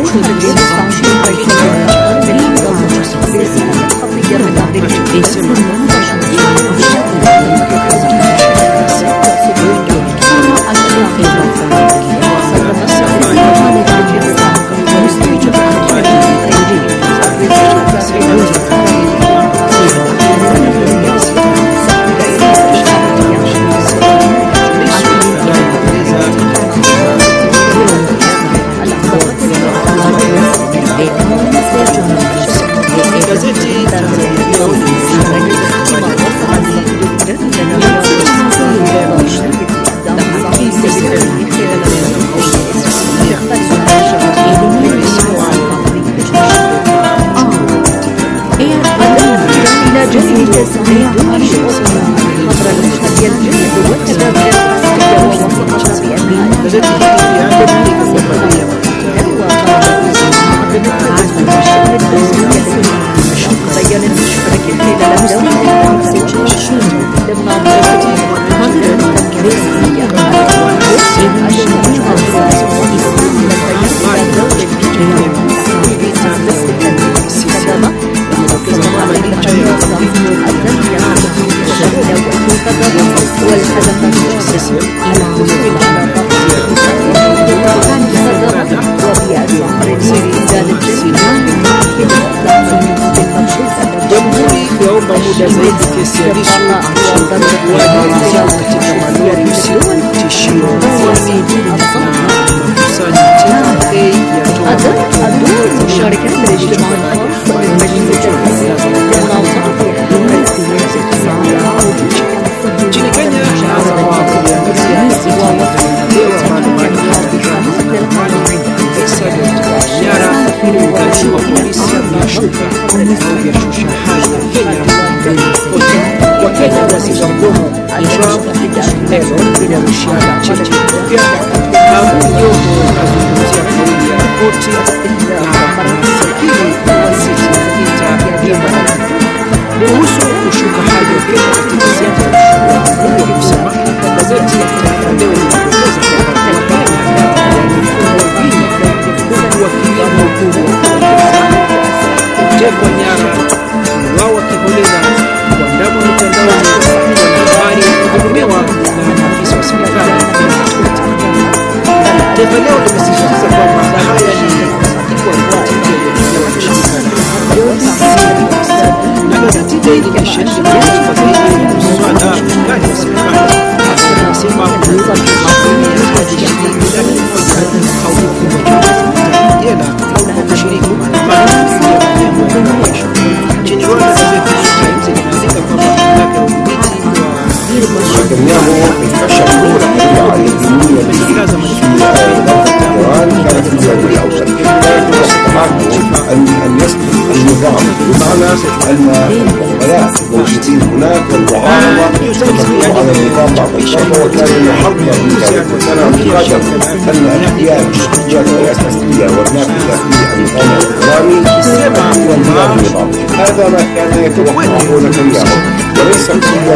هذا ما كان يتوقعه نتنياهو وليس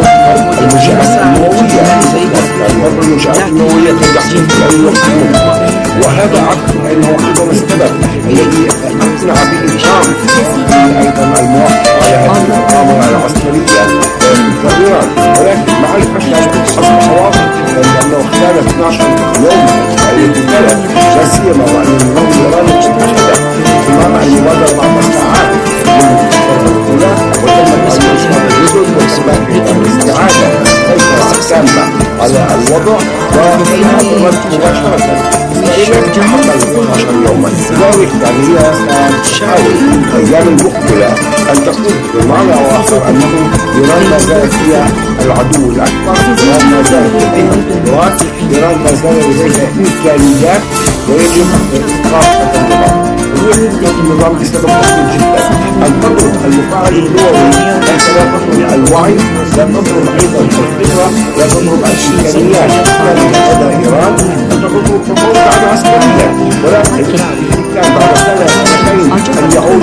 المنشآت النووية، لأن المنشآت النووية تحدث في وقت، وهذا عقد أنه عندما السبب الذي أقنع بإنشاء أيضا الموافقة على هذه المؤامرة العسكرية في إيران، ولكن مع الفشل أصبح واضح لأنه خلال 12 يوم التي تلت لا سيما وأن النظام الإيراني استشهد أمام المبادرة بعد ساعات من الأولى، وتم الإشهاد الجدد وإثبات الاستعادة تامة على الوضع وفيها الرد مباشرة إسرائيل تحمل 12 يوما، لذلك يعني هي تحاول الأيام المقبلة أن تقول بمعنى آخر أنه إيران ما زالت هي العدو الأكبر، وما زالت لديها قدرات، إيران ما زال لديها إمكانيات، ويجب إيقاف النظام. النظام بسبب بسيط جدا، أن تضرب المفاعل النووي ليس لا تضرب الوعي، لا تضرب أيضا الفكرة، لا تضرب الإمكانيات لدى إيران، أن تضرب موقعا عسكريا، ولكن كان بعد سنة سنتين أن يعود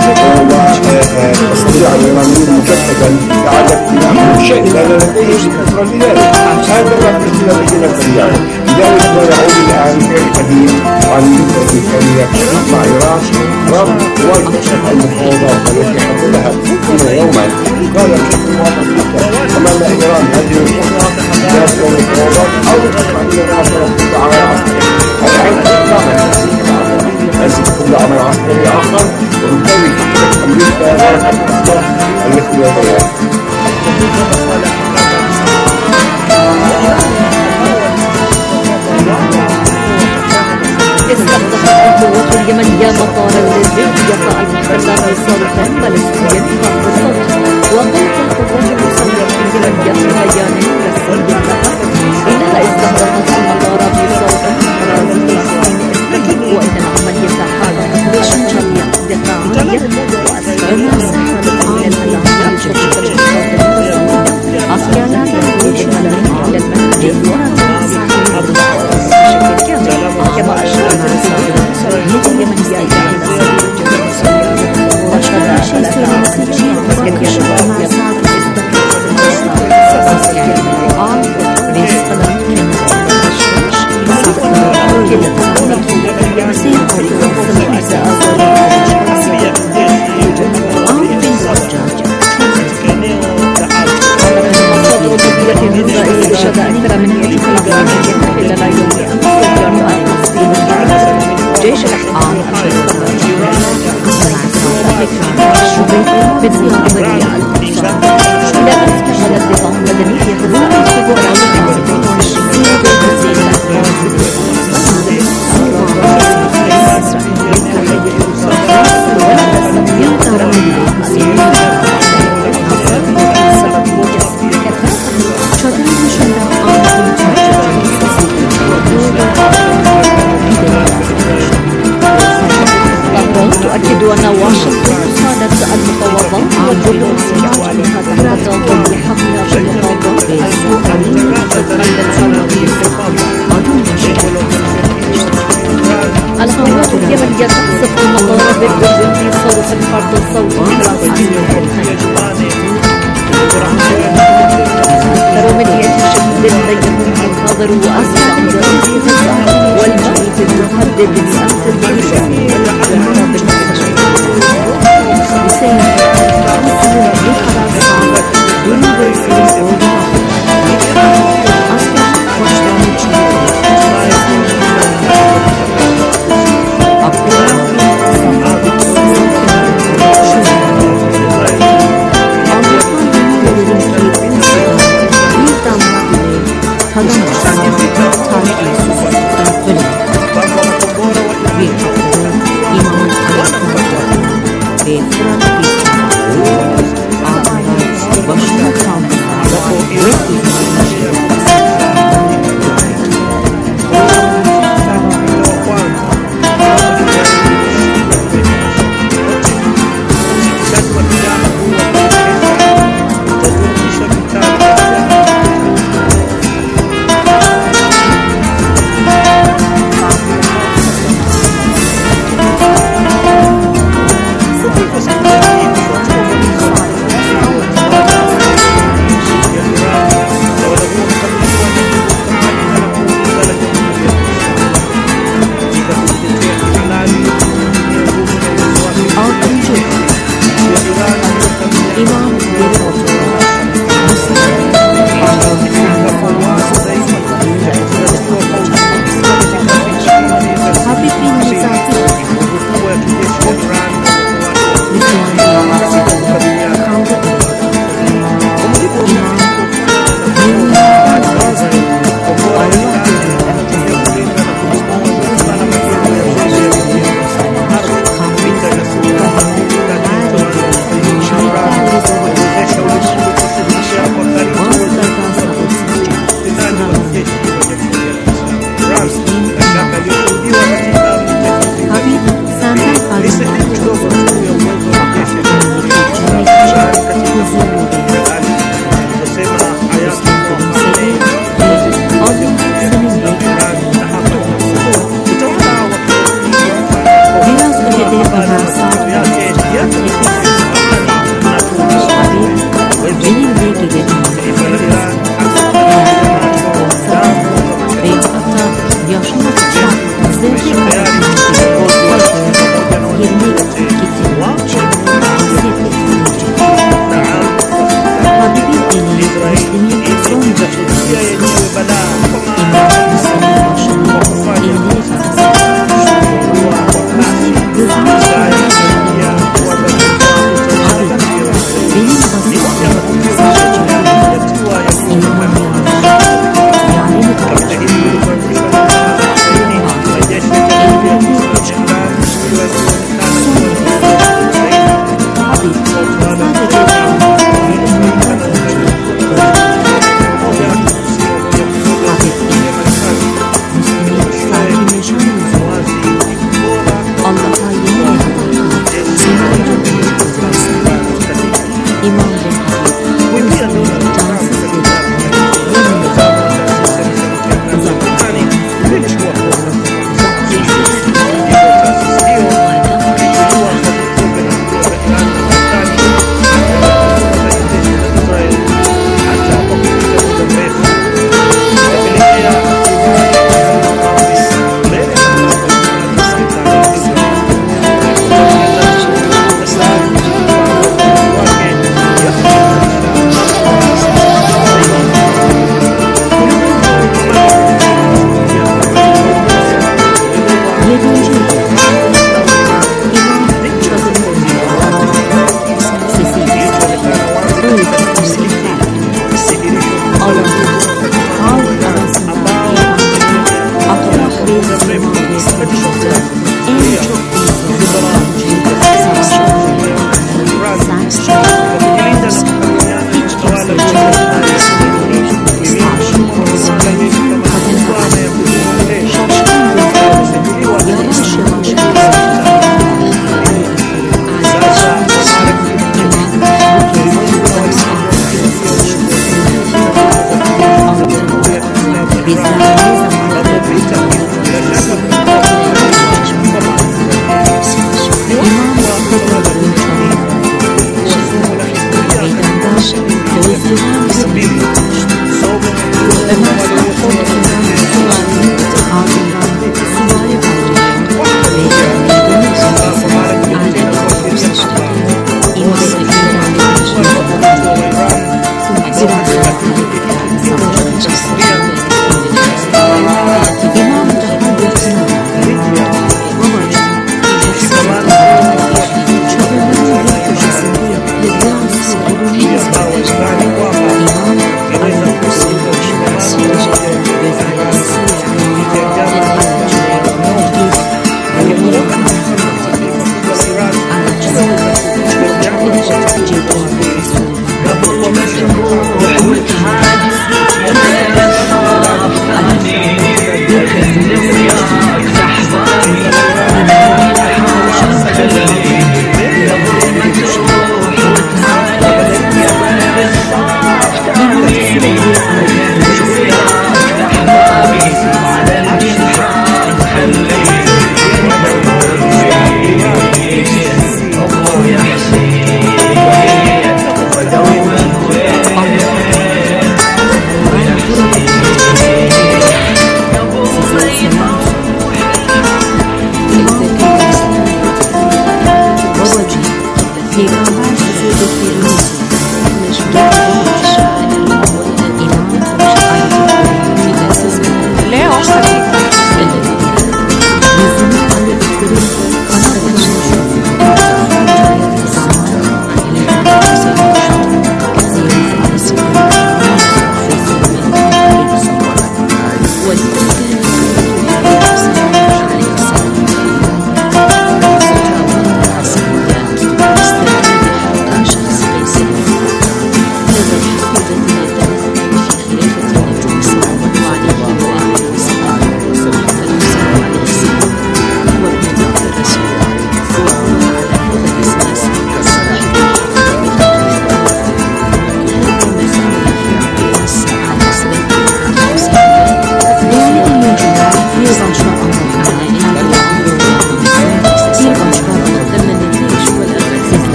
وتستطيع الإيرانيين مجددا إعادة بناء شيء، لأن لديه كثرة لذلك. هذا ما تشكيل بين التيار، لذلك هو يعود الآن في الحديث عن الإمكانيات مع إيران ترامب وافق المفاوضات التي حددها يوما، قال بشكل واضح أمام إيران هذه الخطوة ذات المفاوضات أو العملية العسكرية ليس كل عمل عسكري آخر، وبالتالي تحدث أمريكا لا تتأثر التي لديها. استهدفت القوات اليمنية مطار الليبية المحتلة بصاروخ باليستي خط الصوت. وقالت القوات المسلحة اليمنية في بيان رسمي لها إنها استهدفت المطار بصاروخ وإن العملية حالت بشكل دفاعية وأسفرنا سحبت من الهجمات شرطة الاقتصاد أصبحت الجيش اليمني إلى المنهج كما أشار الرئيس اليمنية إلى أن وشهد أكثر من 100 خلال يوم أمس جيش الاحتلال بزيارة برية الأقصى إلى أن استشهد النظام المدني في غزة في تؤكد أن واشنطن صادت المفاوضات والدبلوماسية عليها تحت ضوء حقيقة المفاوضات القوات اليمنية تقصف المطار بالأردن في صاروخ فرد الصوت أكثر من 100 شهيد بينهم الحاضر وأسرع والموت المهدد بأمس الجيش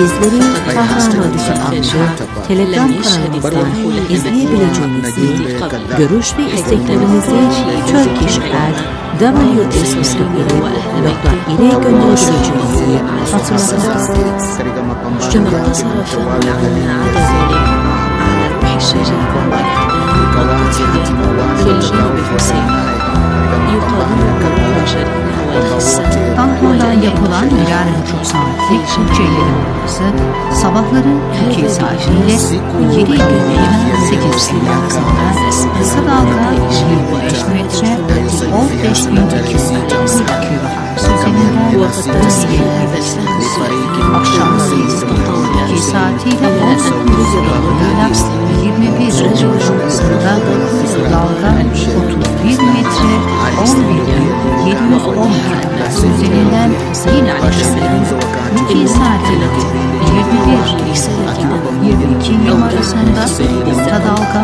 Bizleri Kahramanmaraş'ın adlı Telegram kanalımızdan izleyebileceğinizi, görüş ve isteklerinizi turkish@wsr.ile gönderebileceğinizi hatırlatmak isteriz. كما اقتصر فهم عنا عدد على روح الشجاعة والإقدام في الجانب الحسيني يقابله الرجلين والخسة. Tahran'dan yapılan birer buçuk saatlik Türkçe yayınlaması sabahları Türkiye saatiyle 7 Eylül'den 8 Eylül arasında kısa dalga 25 metre 15.240 kHz üzerinden akşam 8 saatiyle 18 Eylül'den 21 Eylül arasında dalga 31 metre 11.710 kHz üzerinden yine akşamdan 2 saatiyle 21 Eylül arasında orta dalga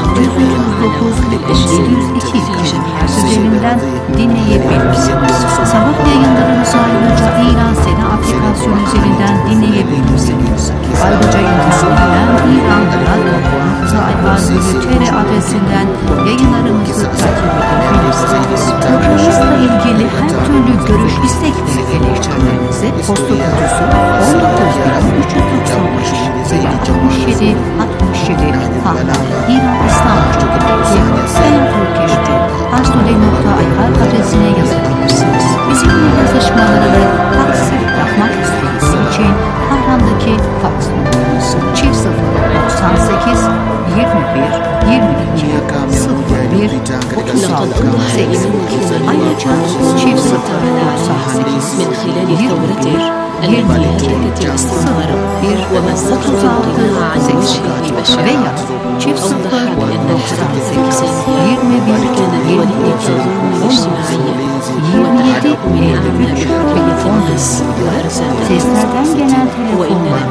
639.702 kHz üzerinden dinleyebilirsiniz. Sabah yayınlarımızı ayrıca İran Sena aplikasyonu üzerinden dinleyebilirsiniz. Ayrıca internetten iran.radyo.tr adresinden yayınlarımızı takip edebilirsiniz. Programımızla ilgili her türlü görüş, istek ve eleştirilerinizi posta kutusu 19.395 67 Tahran, İran İstanbul'daki Turkish'te Arsodey.ayar adresine yazabilirsiniz. Bizimle yazışmaları ve taksi yapmak istediğiniz için Tahran'daki fax numarası 098 21 22 01 36 8. Ayrıca 098 21 22 01 36 veya 098 21 22 27 53 seslerden gelen telefonlar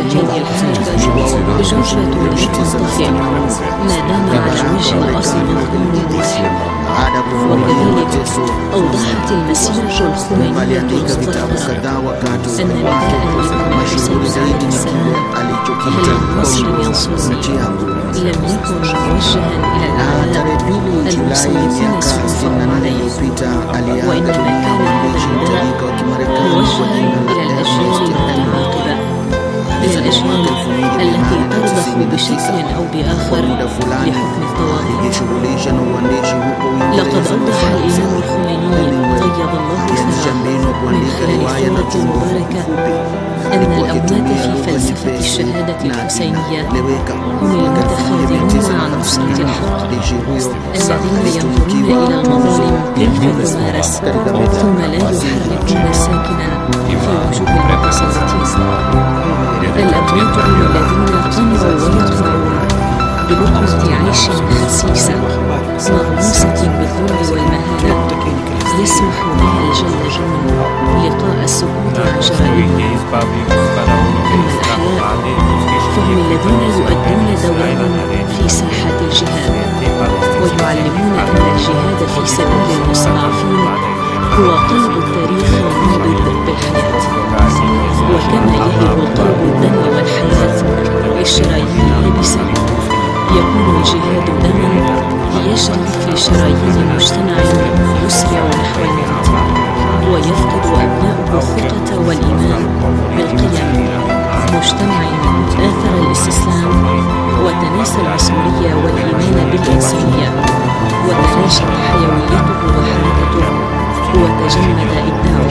ما دام على وجه الأرض مظلوم مسلم. وكذلك أوضحت المسيرة الخمينية المستقرة أن مبدأ الإمام الحسين عليه السلام هل النصر ينصرني لم يكن موجها إلى الأعداء المسلمين سلوكهم عليه، وإنما كان هذا النداء موجها إلى الأجيال المتعاقبة، للأجيال التي ترضخ بشكل أو بآخر لحكم الطواغيت. لقد أوضح الإمام الخميني طيب الله ثراه من خلال الثورة المباركة أن الأموات في فلسفة الشهادة الحسينية هم المتخاذلون عن نصرة الحق، الذين ينظرون إلى المظالم كيف تمارس ثم لا يحركون ساكنا في وجوه المعتصمين. الأموات هم الذين قنعوا ويطمعون بلقمة عيش خسيسة مغموسة بالذل والمهانة يسمح بها الجلجون لقاء السكوت عن جرائمهم. أما الأحياء فهم الذين يؤدون دورهم في ساحات الجهاد ويعلمون أن الجهاد في سبيل المستضعفين هو قلب التاريخ النابض بالحياة. وكما يهب القلب الدم والحياة للشرايين اليابسة، يكون الجهاد دما ليجري في شرايين مجتمع يسرع نحو الموت، ويفقد أبناؤه الثقة والإيمان بالقيم. مجتمع آثر الاستسلام وتناسى العصمية والإيمان بالإنسانية، وتلاشت حيويته وحركته وتجمد إبداعه.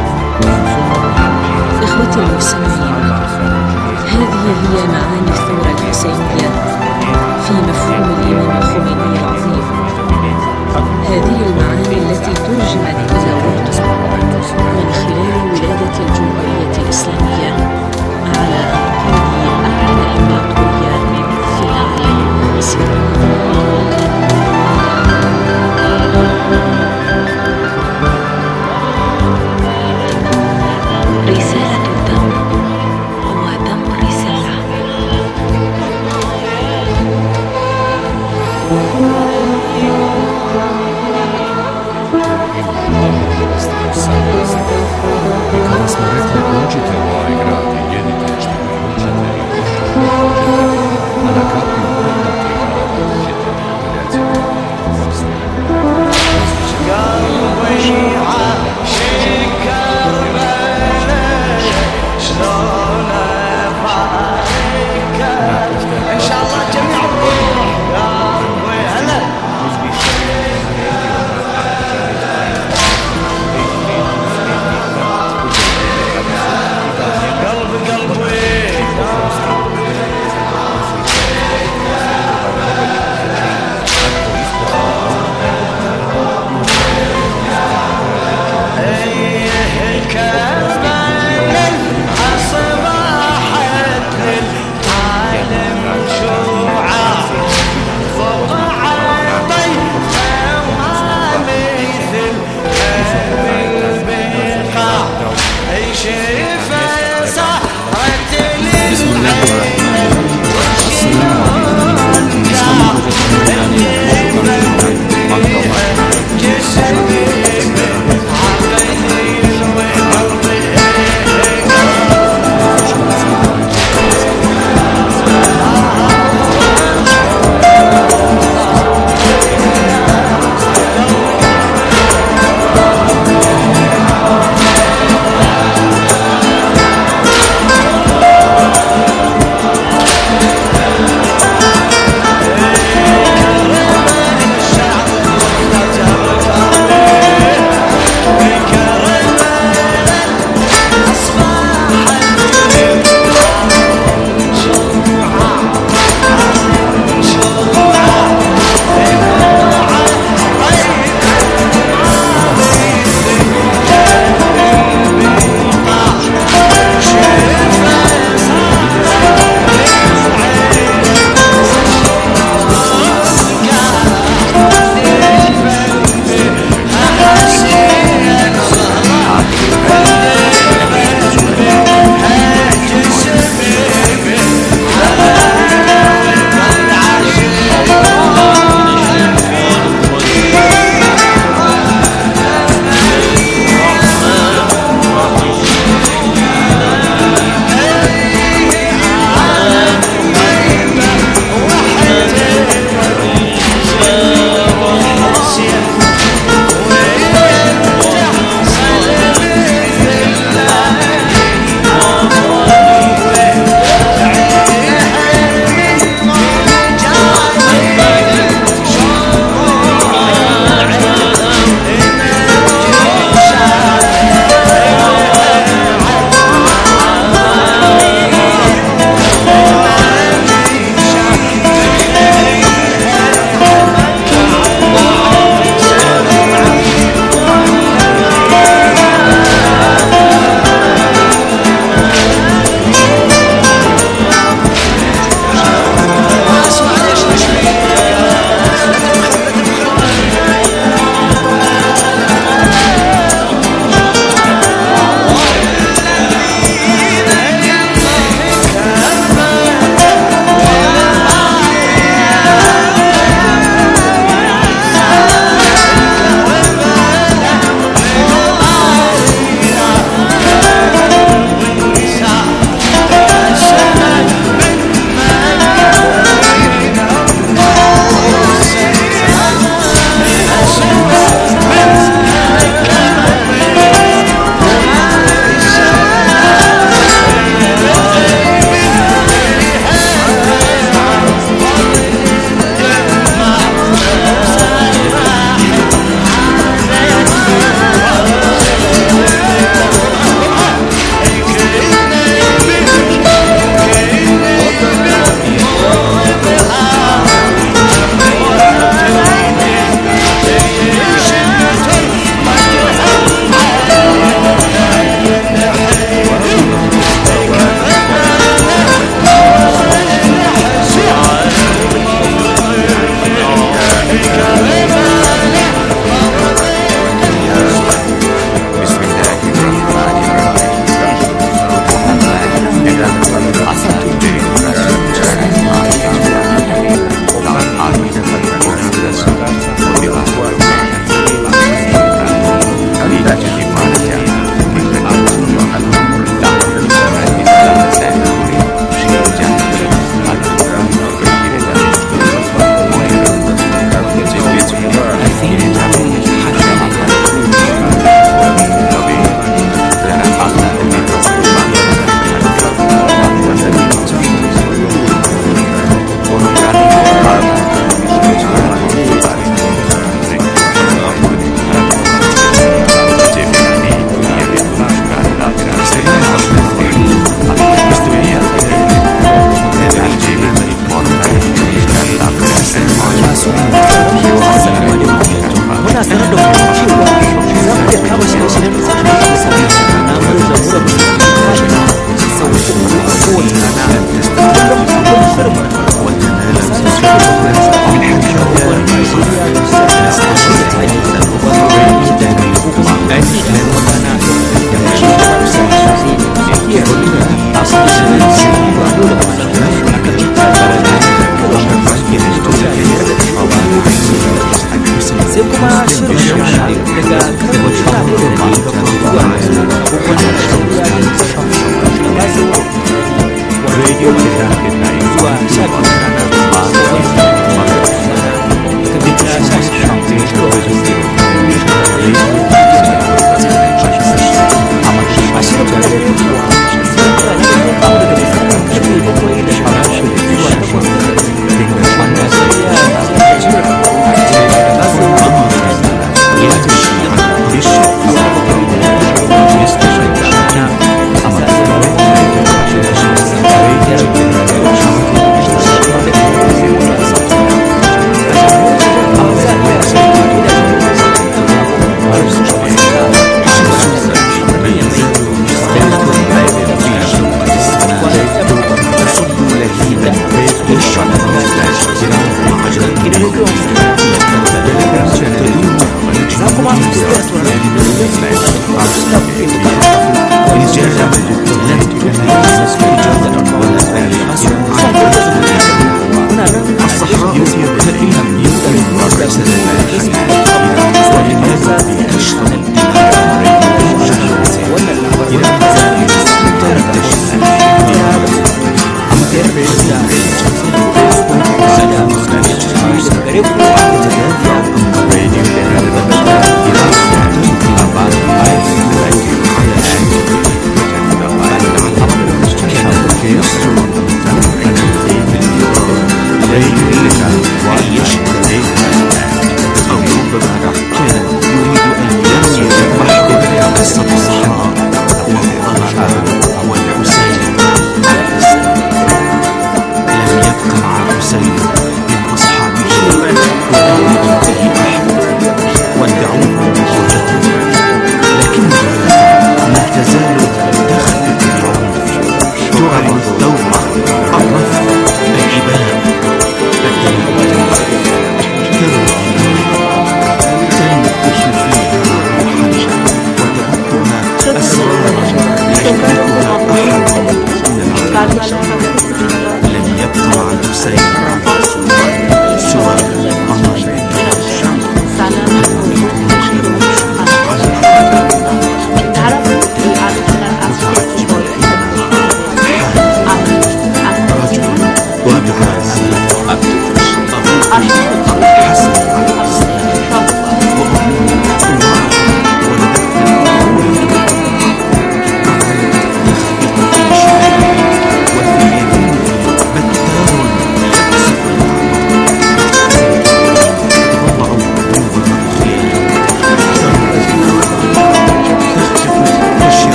إخوتي المسلمين، هذه هي معاني الثورة الحسينية في مفهوم الإمام الخميني العظيم. هذه المعاني التي ترجمت إلى وطن من خلال ولادة الجمهورية الإسلامية على أنقاض أعلى إمبراطورية في العالم المسلم. رسالة الدم ودم رسالة. I kada smo rekli dođite u ovaj grad i jedite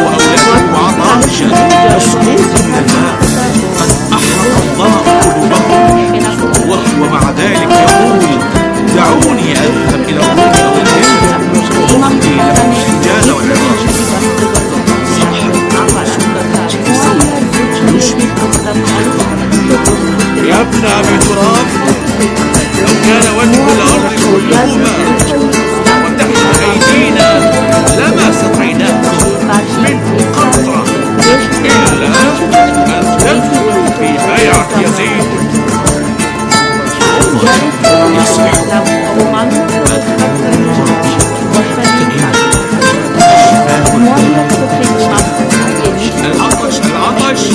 وأولاده عطاشا مسقوط من الماء قد أحرق الله قلوبهم، وهو مع ذلك يقول دعوني أذهب إلى الروم والهند وأفضي لهم السجاد والعراق. يا ابن أبي تراب، لو كان وجه الأرض كلهما وتحت أيدينا لما سقيناه منه قطرة إلا أن تدخل في بيعة يزيد. العطش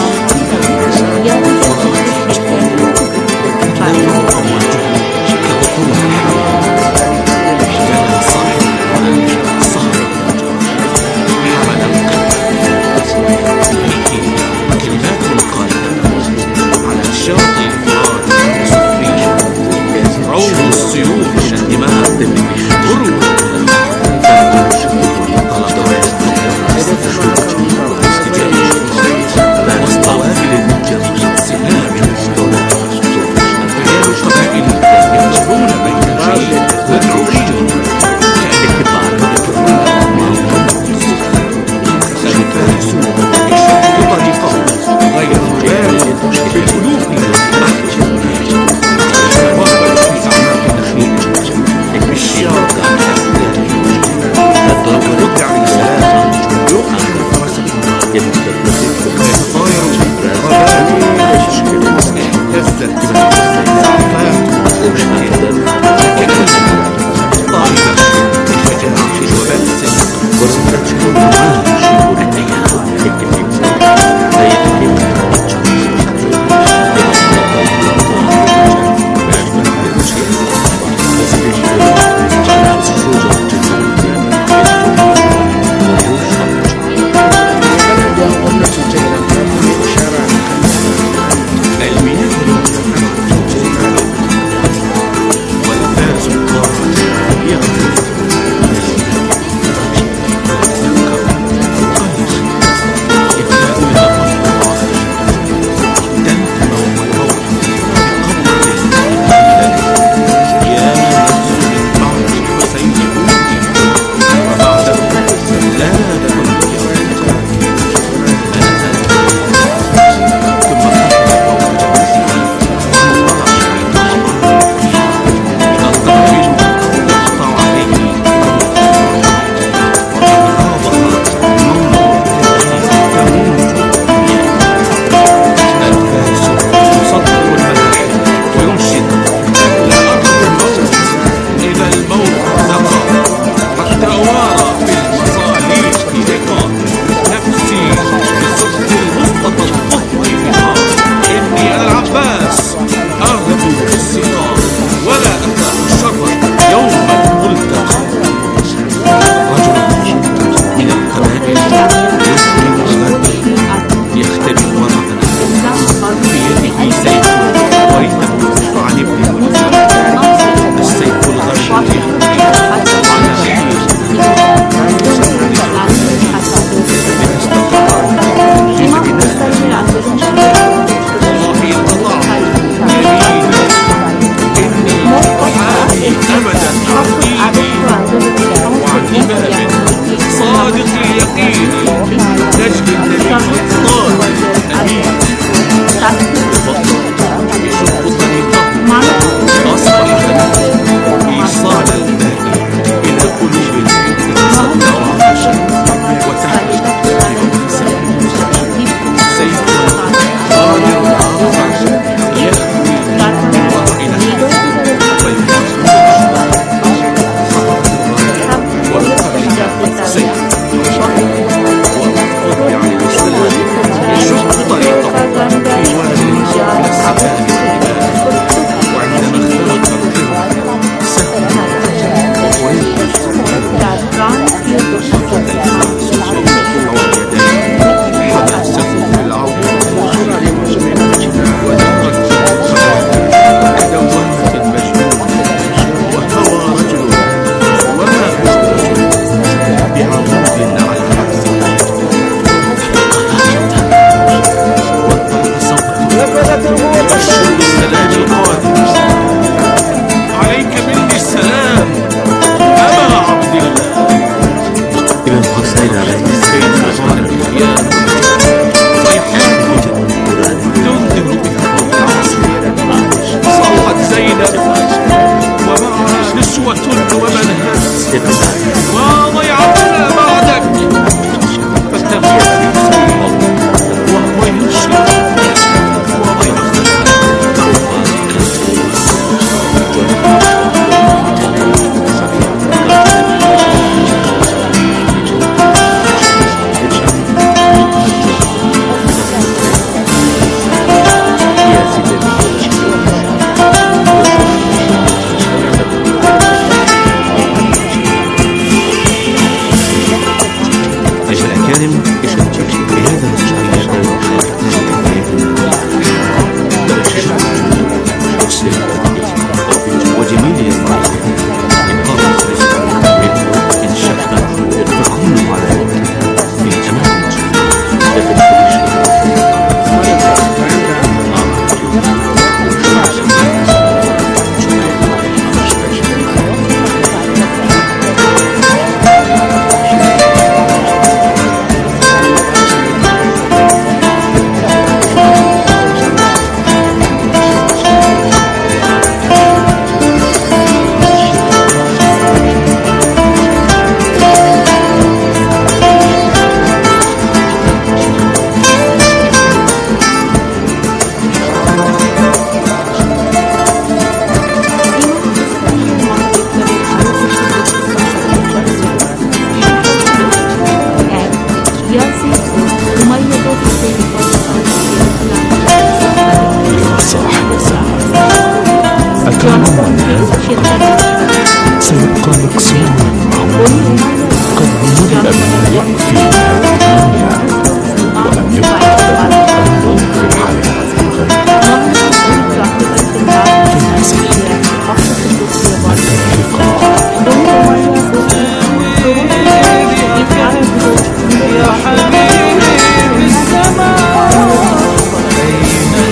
بهذا وجميل إسرائيل إنقاذ إن شفنا فكل على في تمام سيبقى مكسورا قد ملئ بالماء في هذه الدنيا ولم يبقى له أمر في الحياة في المسيح متى اللقاء يا حبيبي في السماء أين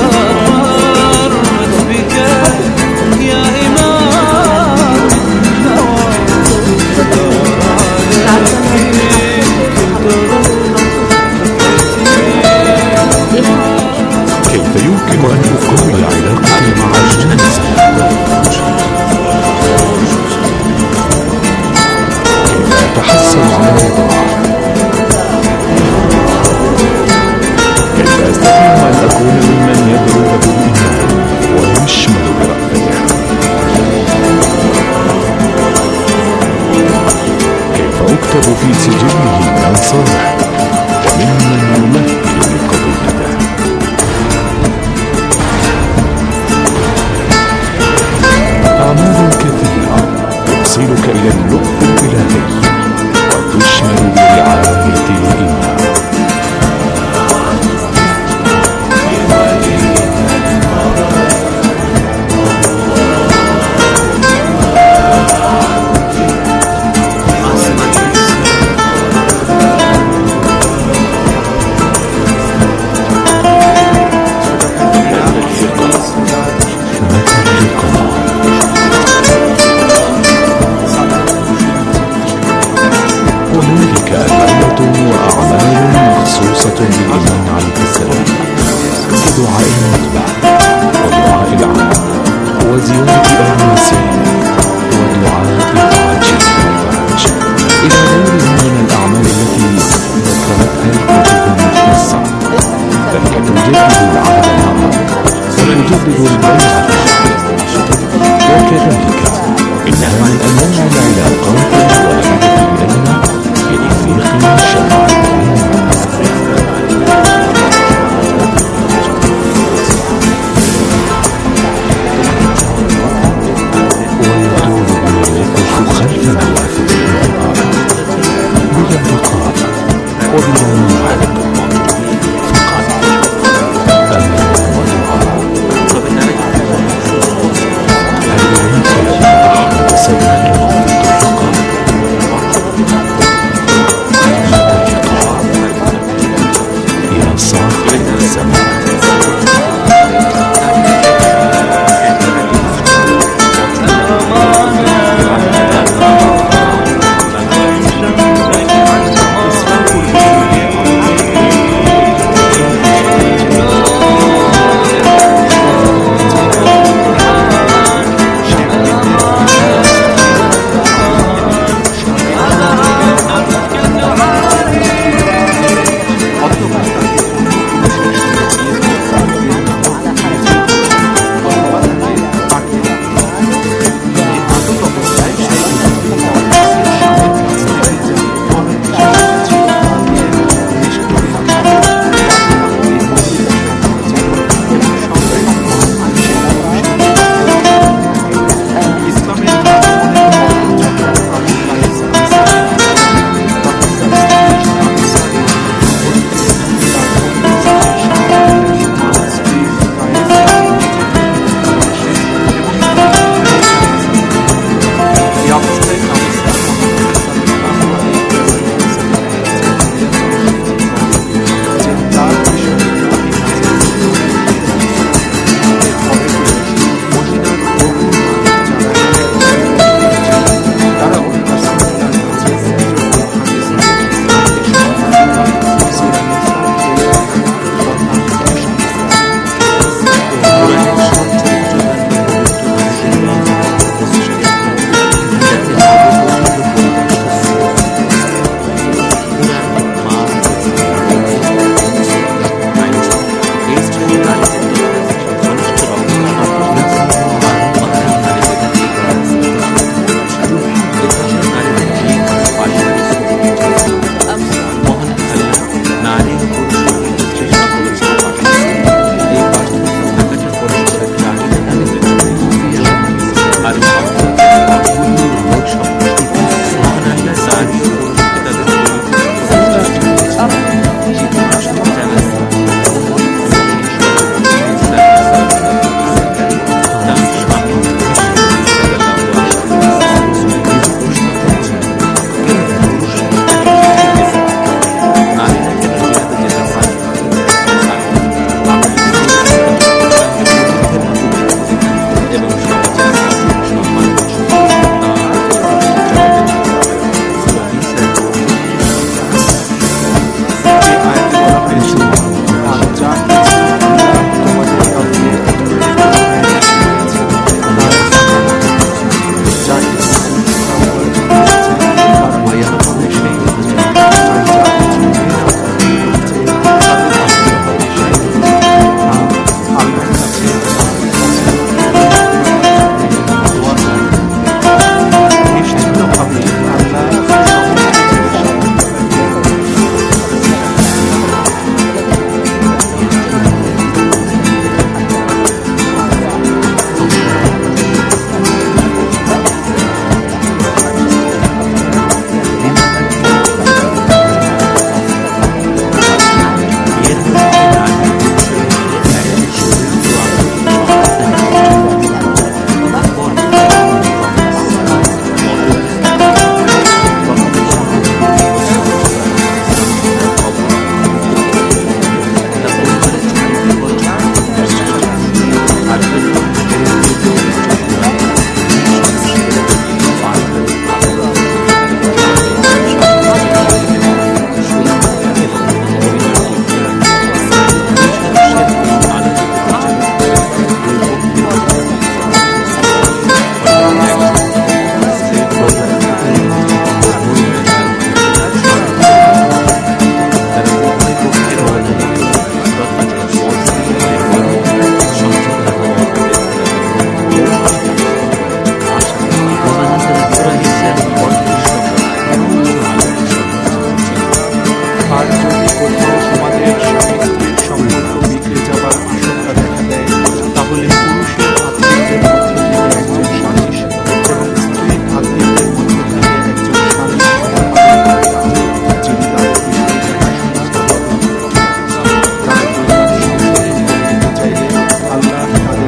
استرت بك يا إمام كيف يمكن أن أقوي علاقتي مع الجنازة؟ كيف أتحسن على الوضع؟ كيف أستطيع أن أكون ممن يدعو له الإيمان ويشمل برأفته؟ كيف أكتب في سجله من صالح وممن يمثل لقضيته؟ أعمال كثيرة توصلك إلى اللطف الإلهي وتشمل برعاية الإيمان. هنالك أدعية وأعمال مخصوصة بالإمام عليه السلام كدعاء المذبح ودعاء العام وزيارة أهل السنين ودعاء العاجز والفرج إلى غيرها من الأعمال التي ذكرتها الكتب المختصة. ذلك تجدد العهد معه وتجدد البيعة وكذلك إنها من أنواع العلاقات الواردة إلينا بتفريق شرعي. ويطول ما يقف خلف نوافذ الانتظار بلا انتقاد وبلا موعد، فقط أمان ودعاء. هل إليك يا أحمد سيدنا في الطرقة؟ متى اللقاء يا صاحب الزمان؟ যদি কোথাও সমাজে স্বামী স্ত্রীর সম্পর্ক বিগড়ে যাবার আশঙ্কা দেখা দেয়, তাহলে পুরুষের আত্মীয়দের মধ্যে থেকে একজন স্বামী এবং স্ত্রীর আত্মীয়দের মধ্যে থেকে একজন স্বামী যিনি তাদের বিষয়ে দেখাশোনা চাইলে আল্লাহ তাদের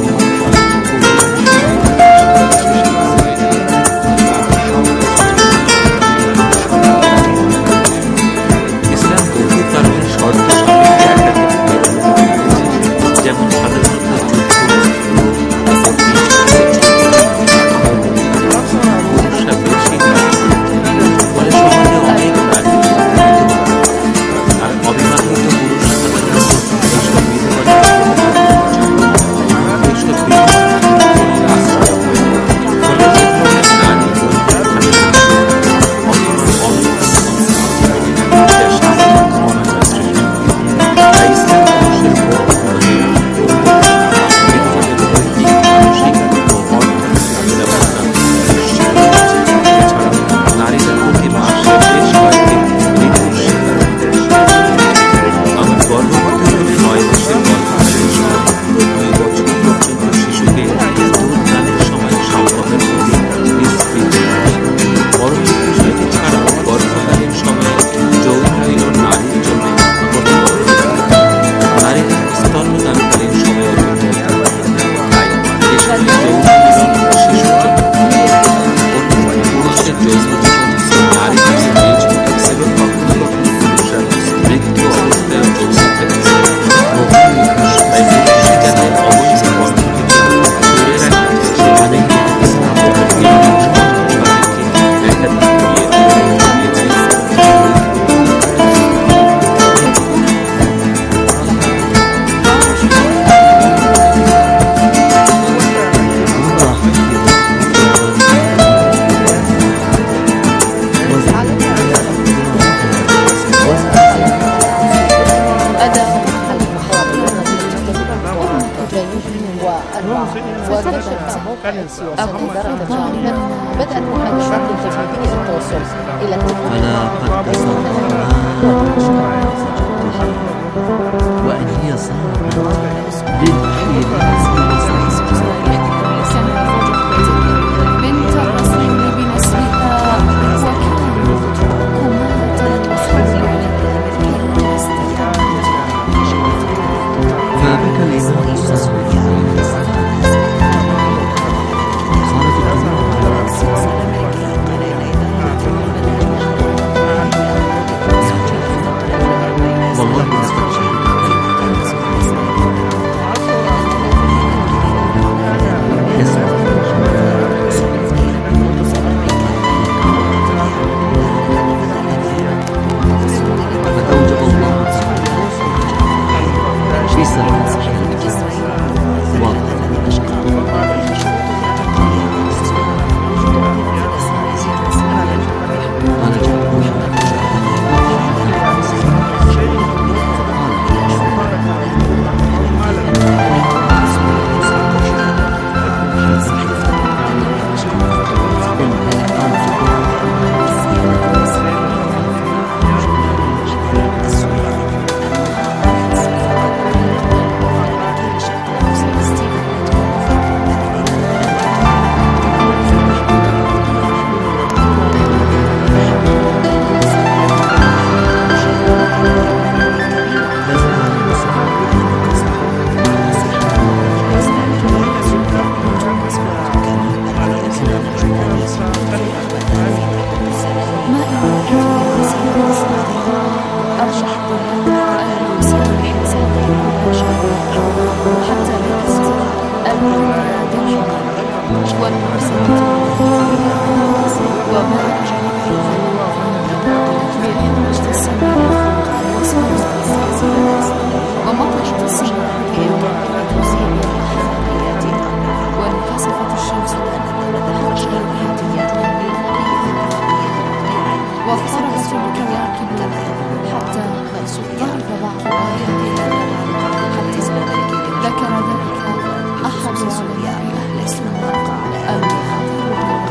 ইসলাম কিন্তু তার শর্ত যেমন সাধারণত পুরুষরা বেশি ফলে সমাজে অনেক নারী আর অবিবাহিত পুরুষ بدأت محاولات تجريبية للتوصل إلى وأن هي صارت للحين بنت الرسول بنسلها وكانت كمالة فبكى الإمام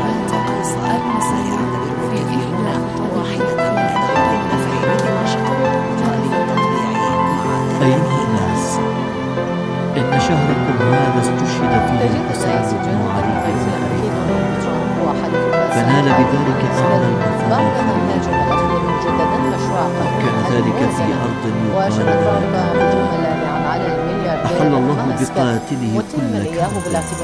في إحدى الضواحي التي يدعون فيها فنال بذلك أعلى المفاوض. كان ذلك في أرض يقال أحل الله بقاتله كل كافر.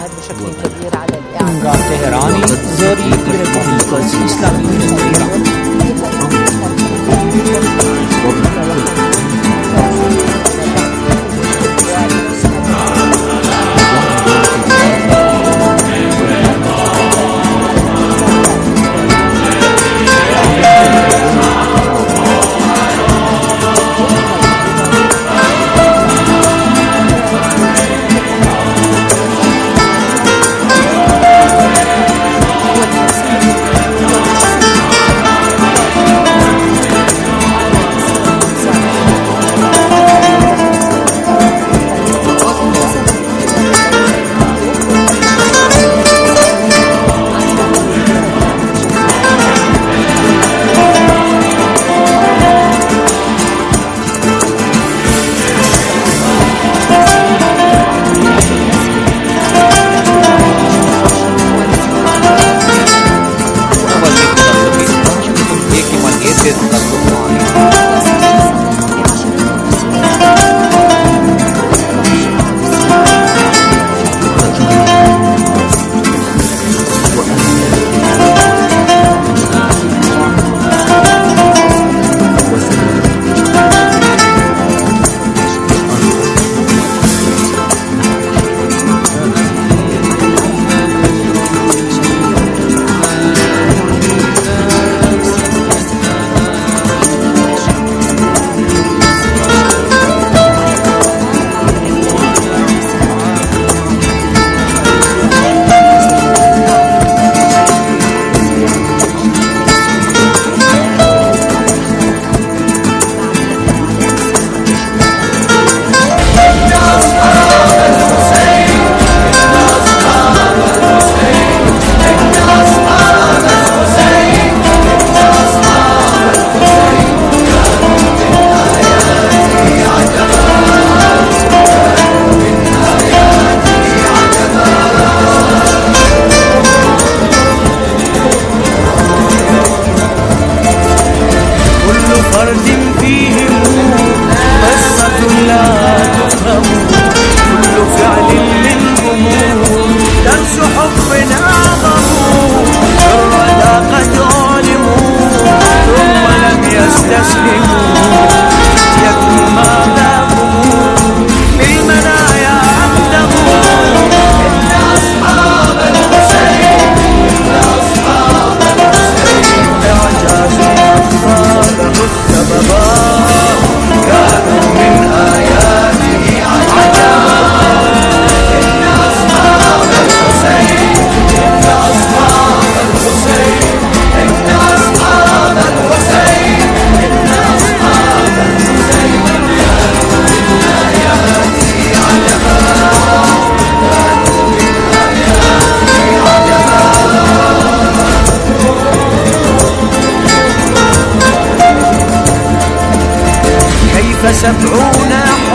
سبعون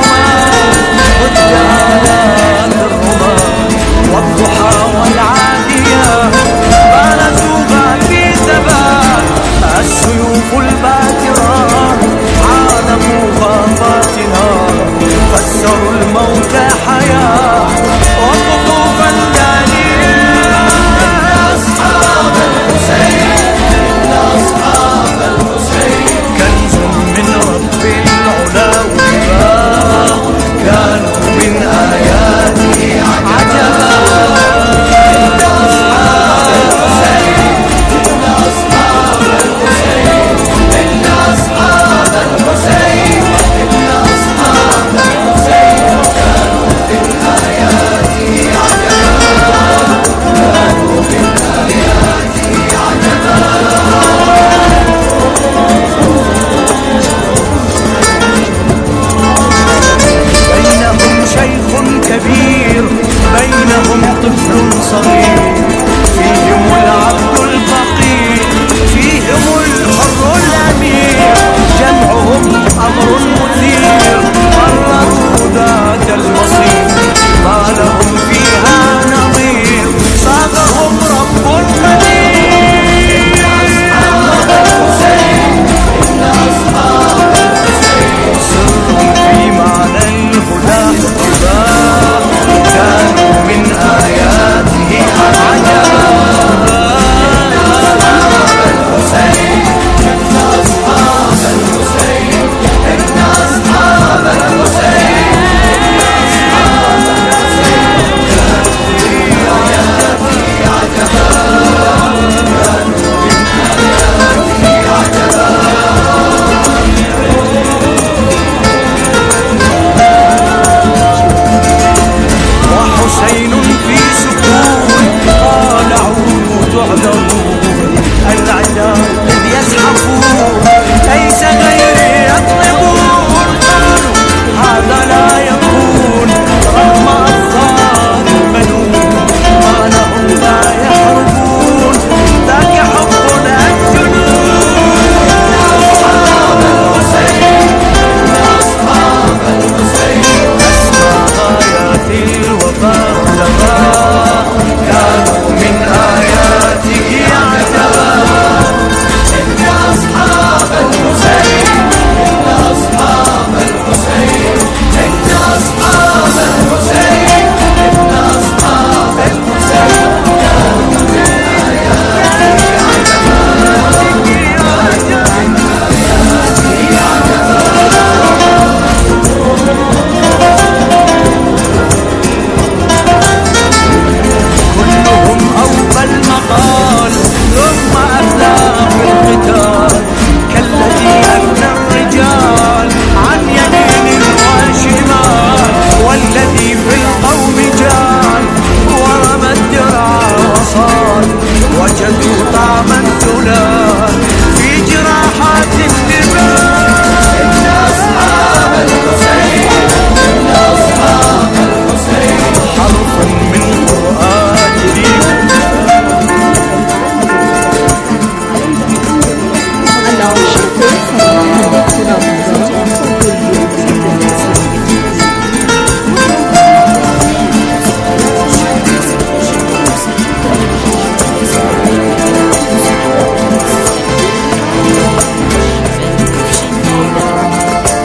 حماة قدام الرماة والضحى والعاديات بارزوها في ثبات السيوف الباترة عانقوا غاباتنا فسروا الموت حياة وقطوفا دانية أصحاب الحسين أصحاب الحسين كنز من رب العلا وباب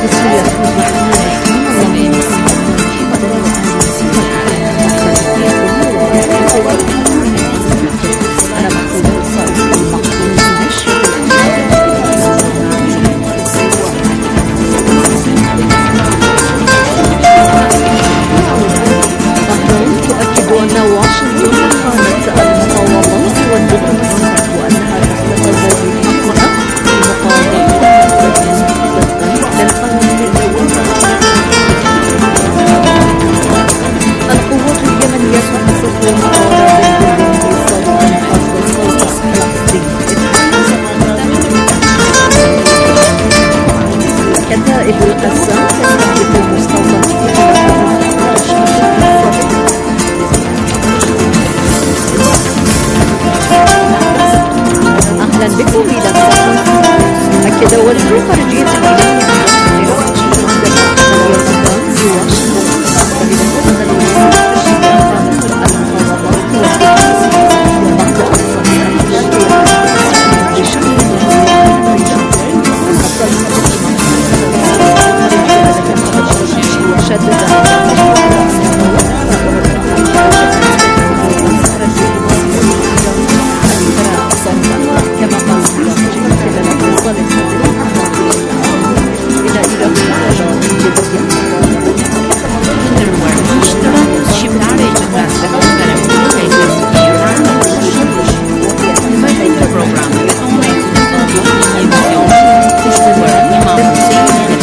أهلا بكم إلى أكد وزير خارجية الإيران